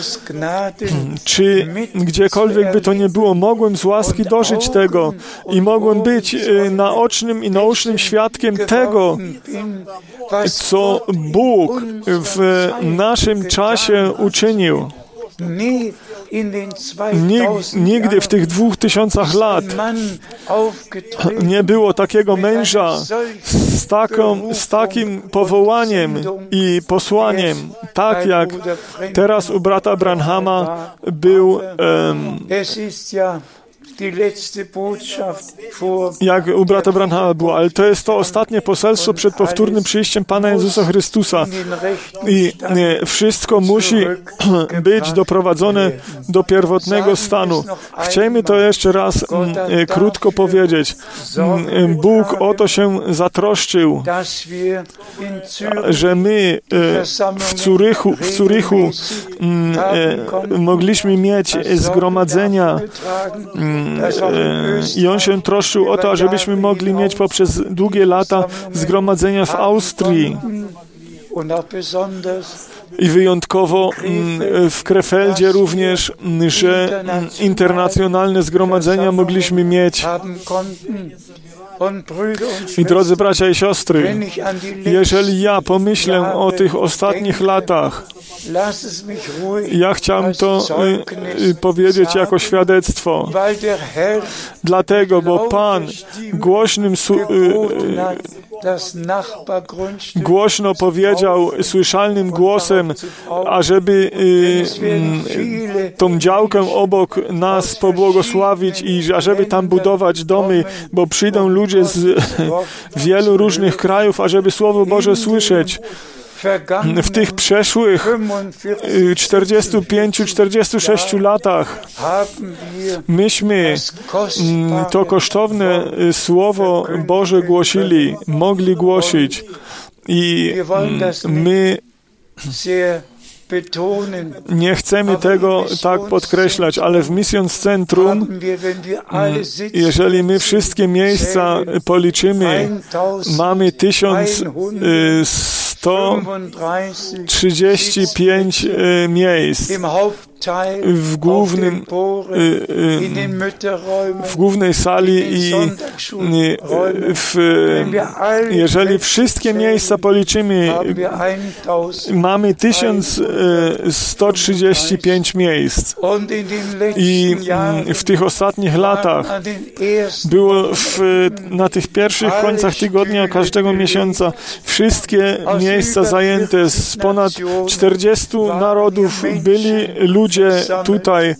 czy gdziekolwiek by to nie było, mogłem z łaski dożyć tego i mogłem być um, naocznym i naucznym świadkiem tego, co Bóg w naszym czasie uczynił. Nig, nigdy w tych dwóch tysiącach lat nie było takiego męża z, taką, z takim powołaniem i posłaniem, tak jak teraz u brata Branhama był um, jak u brata Branhama było, ale to jest to ostatnie poselstwo przed powtórnym przyjściem Pana Jezusa Chrystusa i nie, wszystko musi być doprowadzone do pierwotnego stanu. Chciejmy to jeszcze raz m, krótko powiedzieć. Bóg o to się zatroszczył, że my w Zurychu, w Zurychu m, e, mogliśmy mieć zgromadzenia i on się troszczył o to, ażebyśmy mogli mieć poprzez długie lata zgromadzenia w Austrii i wyjątkowo w Krefeldzie również, że internacjonalne zgromadzenia mogliśmy mieć. I drodzy bracia i siostry, jeżeli ja pomyślę o tych ostatnich latach, ja chciałem to y, powiedzieć jako świadectwo, dlatego, bo Pan głośnym su, y, y, głośno powiedział słyszalnym głosem, ażeby y, y, tą działkę obok nas pobłogosławić i ażeby tam budować domy, bo przyjdą ludzie z wielu różnych krajów, ażeby Słowo Boże słyszeć. W tych przeszłych czterdziestu pięciu czterdziestu sześciu latach myśmy to kosztowne Słowo Boże głosili, mogli głosić i my nie chcemy tego tak podkreślać, ale w Missions Centrum, jeżeli my wszystkie miejsca policzymy, mamy tysiąc sto trzydzieści pięć miejsc w głównym w głównej sali i w, jeżeli wszystkie miejsca policzymy, mamy tysiąc sto trzydzieści pięć miejsc i w tych ostatnich latach było w, na tych pierwszych końcach tygodnia każdego miesiąca wszystkie miejsca zajęte z ponad czterdziestu narodów byli ludzie tutaj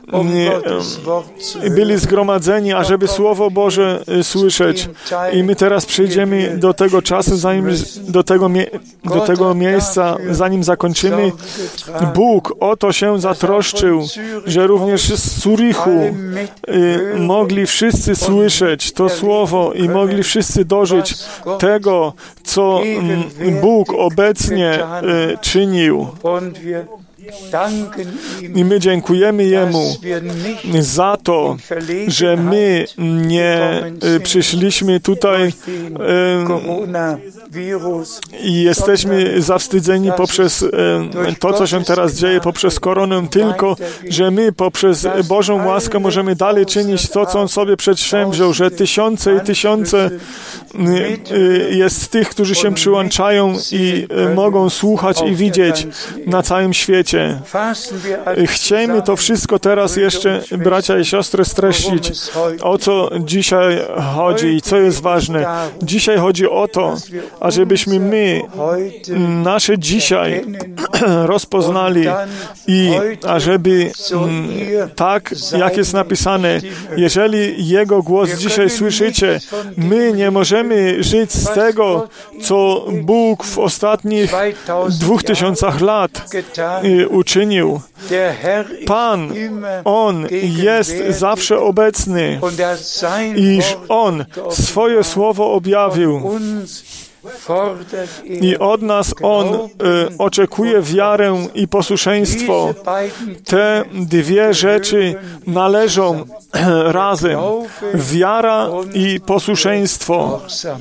byli zgromadzeni, ażeby Słowo Boże słyszeć. I my teraz przejdziemy do tego czasu, zanim do tego, mie- do tego miejsca, zanim zakończymy. Bóg o to się zatroszczył, że również z Zurychu y, mogli wszyscy słyszeć to Słowo i mogli wszyscy dożyć tego, co m, Bóg obecnie y, czynił. I my dziękujemy Jemu za to, że my nie przyszliśmy tutaj i jesteśmy zawstydzeni poprzez to, co się teraz dzieje, poprzez koronę, tylko, że my poprzez Bożą łaskę możemy dalej czynić to, co On sobie przedsięwziął, że tysiące i tysiące jest tych, którzy się przyłączają i mogą słuchać i widzieć na całym świecie. Chciejmy to wszystko teraz jeszcze, bracia i siostry, streścić, o co dzisiaj chodzi i co jest ważne. Dzisiaj chodzi o to, ażebyśmy my nasze dzisiaj rozpoznali i ażeby tak, jak jest napisane, jeżeli Jego głos dzisiaj słyszycie, my nie możemy żyć z tego, co Bóg w ostatnich dwóch tysiącach lat uczynił. Pan, On jest zawsze obecny, iż On swoje słowo objawił. I od nas On y, oczekuje wiarę i posłuszeństwo. Te dwie rzeczy należą razem. Wiara i posłuszeństwo.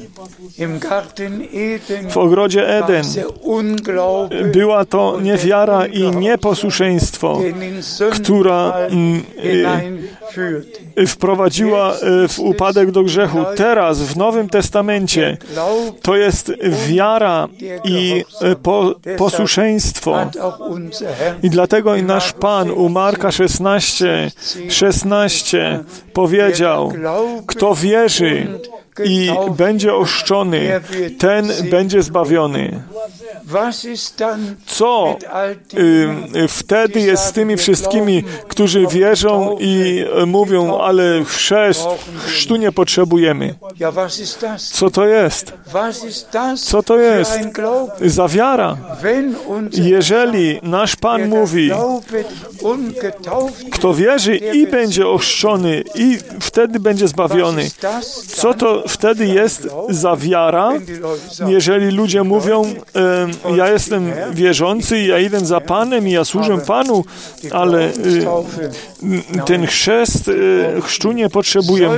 W ogrodzie Eden była to niewiara i nieposłuszeństwo, która y, y, wprowadziła y, w upadek do grzechu. Teraz w Nowym Testamencie to jest jest wiara i po, posłuszeństwo. I dlatego i nasz Pan u Marka szesnaście, szesnaście powiedział, kto wierzy i będzie ochrzczony, ten będzie zbawiony. Co y, wtedy jest z tymi wszystkimi, którzy wierzą i y, mówią, ale chrzest, chrztu nie potrzebujemy? Co to jest? Co to jest? Za wiara. Jeżeli nasz Pan mówi, kto wierzy i będzie ochrzczony i wtedy będzie zbawiony. Co to wtedy jest za wiara, jeżeli ludzie mówią, e, ja jestem wierzący, ja idę za Panem i ja służę Panu, ale e, ten chrzest, e, chrztu nie potrzebuję.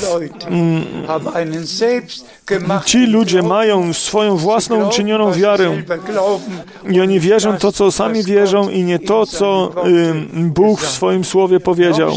Ci ludzie mają swoją własną uczynioną wiarę i oni wierzą to, co sami wierzą i nie to, co e, Bóg w swoim Słowie powiedział.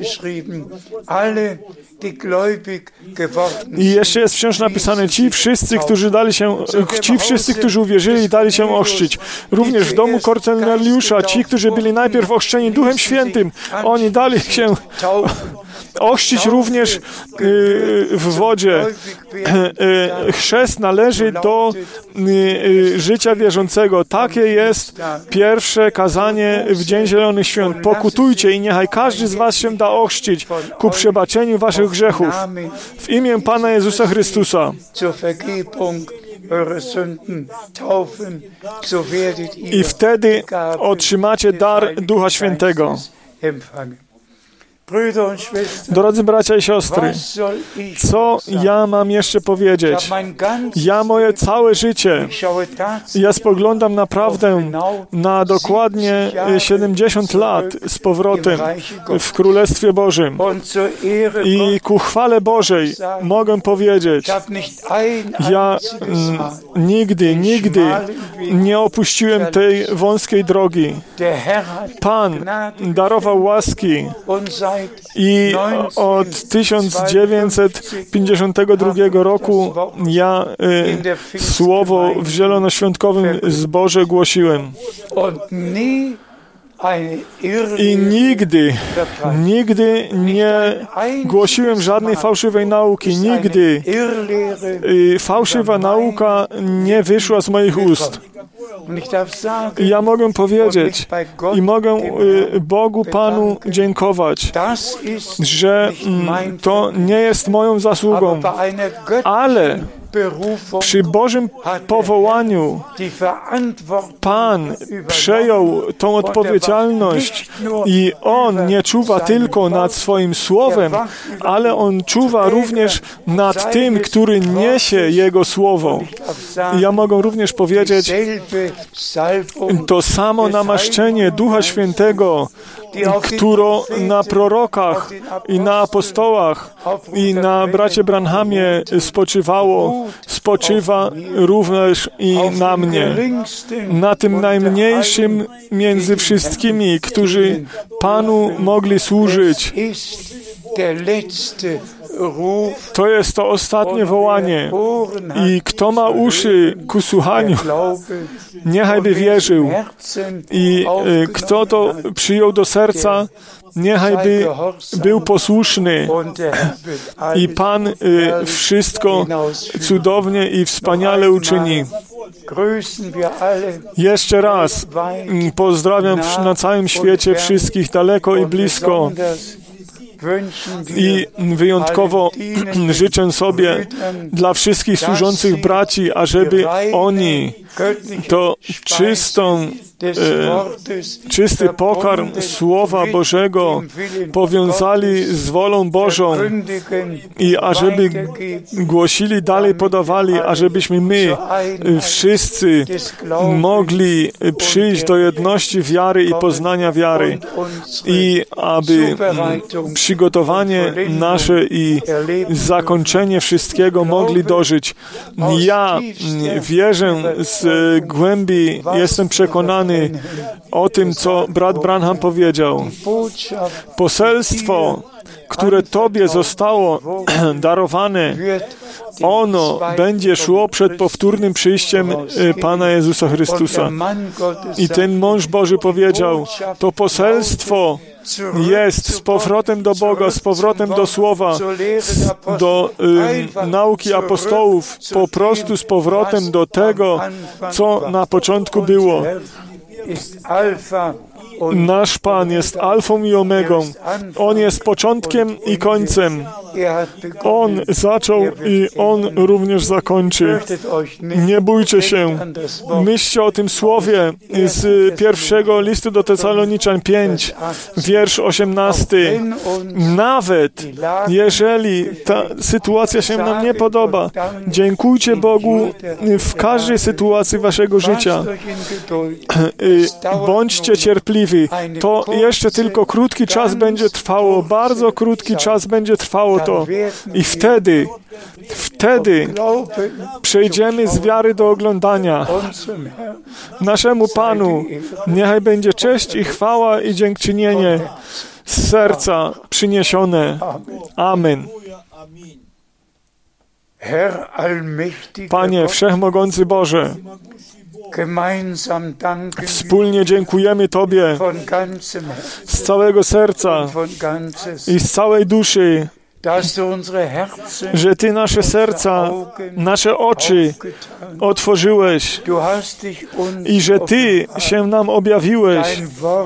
I jeszcze jest wciąż napisane, ci wszyscy, którzy dali się, ci wszyscy, którzy uwierzyli, dali się ochrzcić. Również w domu Korneliusza, ci, którzy byli najpierw ochrzczeni Duchem Świętym, oni dali się ochrzcić również w wodzie. Chrzest należy do życia wierzącego. Takie jest pierwsze kazanie w Dzień Zielonych Świąt. Pokutujcie i niechaj każdy z was się da ochrzcić ku przebaczeniu waszych grzechów w imię Pana Jezusa Chrystusa. I wtedy otrzymacie dar Ducha Świętego. Drodzy bracia i siostry, co ja mam jeszcze powiedzieć? Ja moje całe życie, ja spoglądam naprawdę na dokładnie siedemdziesiąt lat z powrotem w Królestwie Bożym. I ku chwale Bożej mogę powiedzieć, ja mm, nigdy, nigdy nie opuściłem tej wąskiej drogi. Pan darował łaski i od tysiąc dziewięćset pięćdziesiątego drugiego roku ja y, słowo w zielonoświątkowym zborze głosiłem. I nigdy, nigdy nie głosiłem żadnej fałszywej nauki. Nigdy y, fałszywa nauka nie wyszła z moich ust. I ja mogę powiedzieć i mogę y, Bogu Panu dziękować, że mm, to nie jest moją zasługą, ale przy Bożym powołaniu Pan przejął tą odpowiedzialność i On nie czuwa tylko nad swoim słowem, ale On czuwa również nad tym, który niesie Jego słowo. I ja mogę również powiedzieć, to samo namaszczenie Ducha Świętego, które na prorokach i na apostołach i na bracie Branhamie spoczywało, spoczywa również i na mnie. Na tym najmniejszym między wszystkimi, którzy Panu mogli służyć. To jest to ostatnie wołanie. I kto ma uszy ku słuchaniu, niechaj by wierzył. I y, kto to przyjął do serca, niechaj by był posłuszny. I Pan y, wszystko cudownie i wspaniale uczyni. Jeszcze raz pozdrawiam na całym świecie wszystkich daleko i blisko. I wyjątkowo życzę sobie dla wszystkich służących braci, ażeby oni to czystą, e, czysty pokarm Słowa Bożego powiązali z wolą Bożą i ażeby głosili, dalej podawali, ażebyśmy my wszyscy mogli przyjść do jedności wiary i poznania wiary i aby przygotowanie nasze i zakończenie wszystkiego mogli dożyć. Ja wierzę z głębi, jestem przekonany o tym, co brat Branham powiedział. Poselstwo które Tobie zostało darowane, ono będzie szło przed powtórnym przyjściem Pana Jezusa Chrystusa. I ten mąż Boży powiedział, to poselstwo jest z powrotem do Boga, z powrotem do Słowa, do y, nauki apostołów, po prostu z powrotem do tego, co na początku było. Nasz Pan jest alfą i omegą. On jest początkiem i końcem. On zaczął i On również zakończy. Nie bójcie się. Myślcie o tym słowie z pierwszego listu do Tesaloniczan pięć, wiersz osiemnasty. Nawet jeżeli ta sytuacja się nam nie podoba, dziękujcie Bogu w każdej sytuacji waszego życia. Bądźcie cierpliwi. To jeszcze tylko krótki czas będzie trwało, bardzo krótki czas będzie trwało to. I wtedy, wtedy przejdziemy z wiary do oglądania. Naszemu Panu niechaj będzie cześć i chwała i dziękczynienie z serca przyniesione. Amen. Panie Wszechmogący Boże, wspólnie dziękujemy Tobie z całego serca i z całej duszy, że Ty nasze serca, nasze oczy otworzyłeś i że Ty się nam objawiłeś.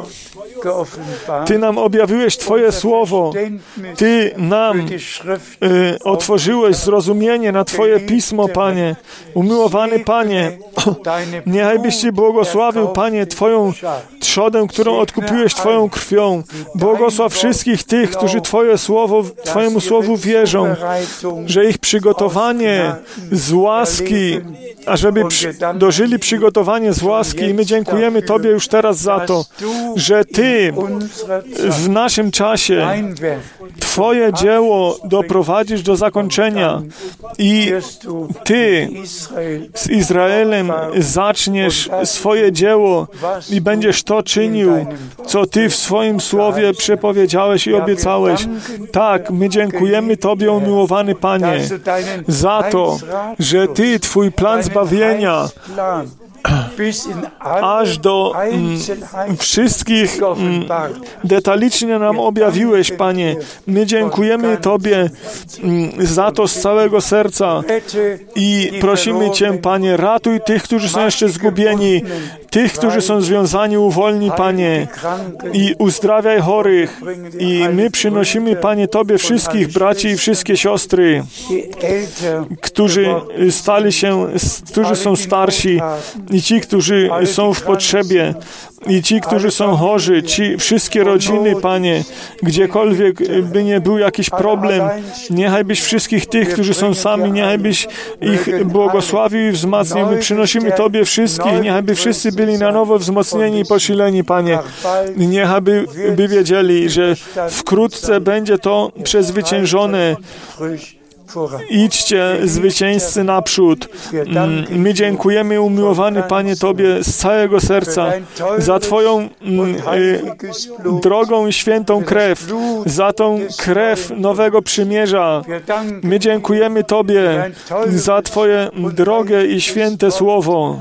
Ty nam objawiłeś Twoje Słowo. Ty nam y, otworzyłeś zrozumienie na Twoje Pismo, Panie. Umiłowany Panie, niechaj byś Ci błogosławił, Panie, Twoją trzodę, którą odkupiłeś Twoją krwią. Błogosław wszystkich tych, którzy Twoje Słowo, Twojemu Słowu wierzą, że ich przygotowanie z łaski, ażeby przy, dożyli przygotowanie z łaski. I my dziękujemy Tobie już teraz za to, że Ty w naszym czasie Twoje dzieło doprowadzisz do zakończenia i Ty z Izraelem zaczniesz swoje dzieło i będziesz to czynił, co Ty w swoim Słowie przepowiedziałeś i obiecałeś. Tak, my dziękujemy Tobie, umiłowany Panie, za to, że Ty, Twój plan zbawienia aż do mm, wszystkich mm, detalicznie nam objawiłeś, Panie. My dziękujemy Tobie mm, za to z całego serca i prosimy Cię, Panie, ratuj tych, którzy są jeszcze zgubieni, tych, którzy są związani, uwolnij, Panie, i uzdrawiaj chorych. I my przynosimy, Panie, Tobie wszystkich braci i wszystkie siostry, którzy stali się, którzy są starsi, i ci, którzy są w potrzebie, i ci, którzy są chorzy, ci wszystkie rodziny, Panie, gdziekolwiek by nie był jakiś problem, niechaj byś wszystkich tych, którzy są sami, niechaj byś ich błogosławił i wzmacniał. My przynosimy Tobie wszystkich, niechaj by wszyscy byli na nowo wzmocnieni i posileni, Panie. Niechaj by, by wiedzieli, że wkrótce będzie to przezwyciężone. Idźcie, zwycięzcy, naprzód. My dziękujemy, umiłowany Panie, Tobie z całego serca za Twoją y, drogą i świętą krew, za tą krew nowego przymierza. My dziękujemy Tobie za Twoje drogie i święte Słowo,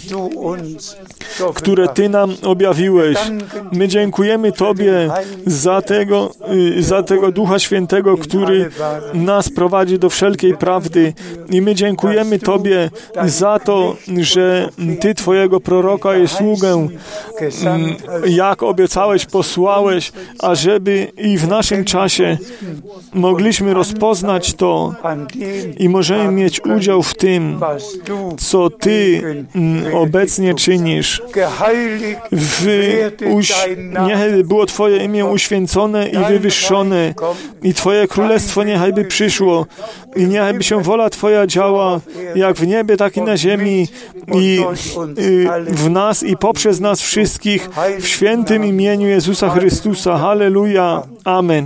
które Ty nam objawiłeś. My dziękujemy Tobie za tego, y, za tego Ducha Świętego, który nas prowadzi do wszelkiej prawdy. I my dziękujemy Tobie za to, że Ty Twojego proroka i sługę, jak obiecałeś, posłałeś, ażeby i w naszym czasie mogliśmy rozpoznać to i możemy mieć udział w tym, co Ty obecnie czynisz. W, uś, niechaj było Twoje imię uświęcone i wywyższone i Twoje królestwo niechaj by przyszło i niechaj by się wola Twoja działa jak w niebie, tak i na ziemi i, i w nas i poprzez nas wszystkich w świętym imieniu Jezusa Chrystusa. Halleluja. Amen.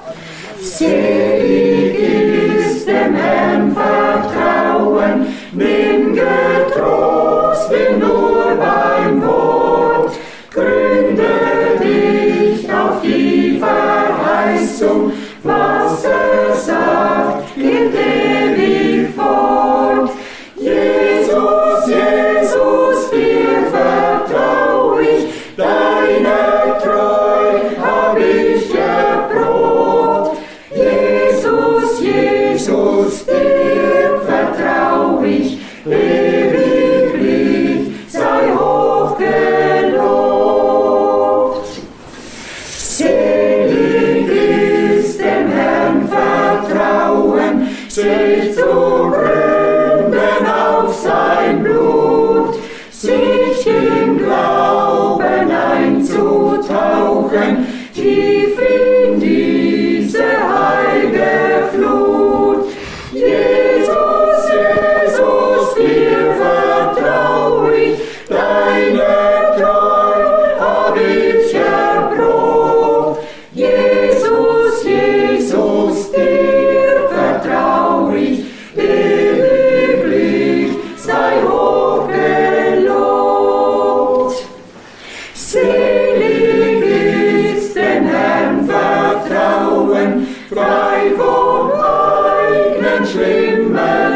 Selig ist dem Herrn vertrauen, bin getrost, bin nur beim Wort, gründe dich auf die Verheißung, was er sagt, gilt ewig fort. Jesus, Jesus, dir vertrau ich, deine Treu hab ich erprobt. Jesus, Jesus, dir vertrau ich, ewiglich sei hochgelobt. Selig ist dem Herrn vertrauen, sich zu gründen auf sein Blut, sich im Glauben einzutauchen, tief in diese heilge Flut. Jesus, Jesus, dir vertrau ich, deine Treu hab ich erprobt. Jesus, Jesus, dir vertrau ich, ewiglich sei hochgelobt. Selig ist dem Herrn vertrauen, frei vom eigenen schlimmen